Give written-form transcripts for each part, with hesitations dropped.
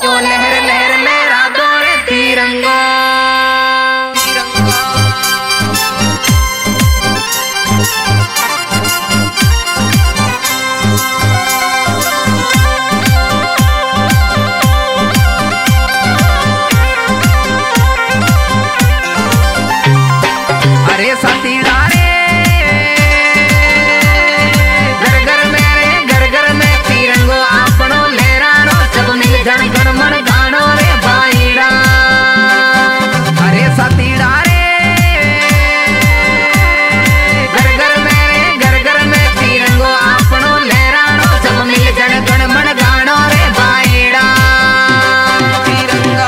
यो लहर लहर लहरा दो रे तिरंगा। अरे सतीड़ा रे घर घर में रे घर घर में तिरंगो आपनो लहरानो सब मिल जन गण मन गानो रे भाईड़ा। अरे सतीड़ा रे घर घर में रे घर घर में तिरंगो आपनो लहरानो सब मिल जन गण मन गानो रे भाईड़ा। तिरंगा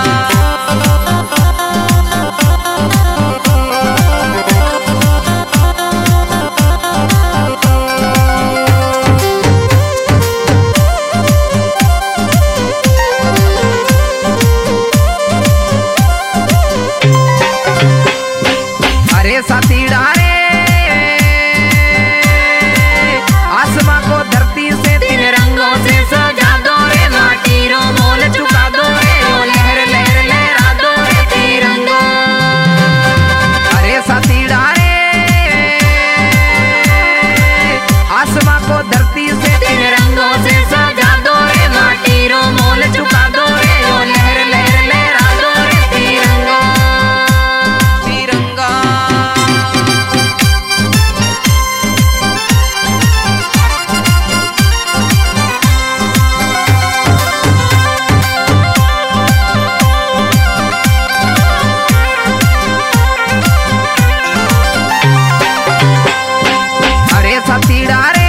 सतीड़ा रे आसमां को धरती से तीन रंगों से सजा दो रे माटी रो मोल चुका दो रे ओ लहर लहर लहरा दो रे तिरंगा। अरे सतीड़ा रे आसमां को धरती से तीन रंगों से सजा दो रे माटी रो मोल चुका दो रे ओ लहर लहर लहरा दो रे तिरंगा। तिरंगा सतीड़ा रे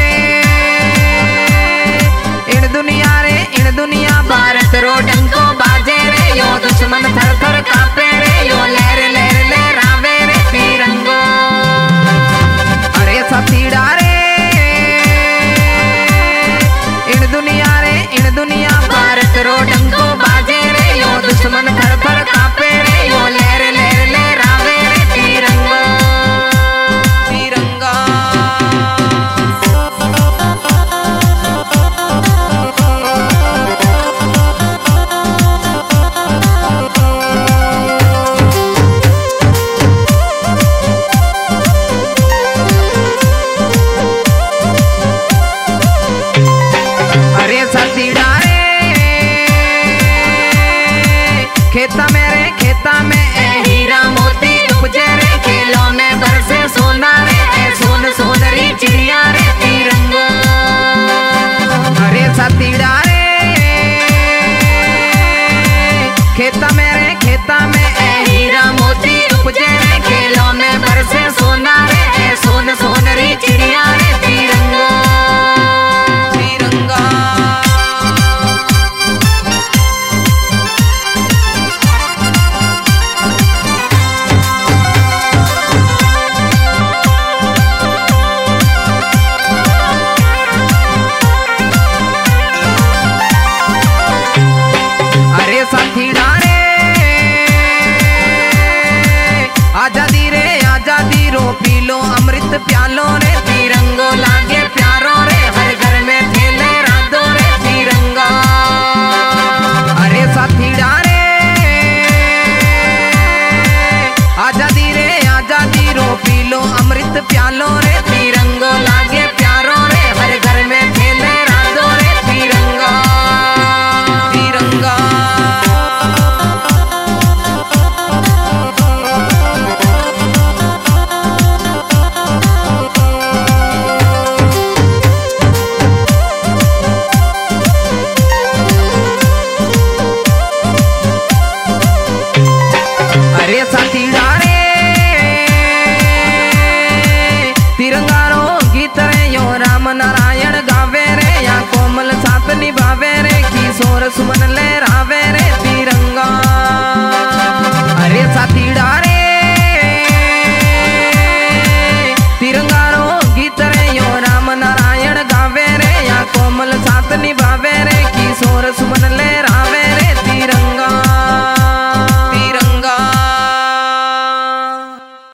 इन दुनिया भारत रो डंको बाजे रे यो दुश्मन थर थर कापे रे यो लहर लहर लहरावे रे तिरंगो। अरे सतीड़ा रे इन दुनिया भारत रो डंको बाजे रे यो दुश्मन थर थर कापे रे यो लहर लहर लहरावे रे तिरंगो। तिरंगा सतीड़ा रे खेता में हीरा मोती उपजे रे खेलों में बरसे सोना रे सोन सोनरी चिड़िया रे तिरंगा। अरे सतीड़ा रे खेता में हीरा मोती उपजे रे खेलों में बरसे सोना रे सोन सोनरी चिड़िया रे तिरंगा। तिरंगा सतीड़ा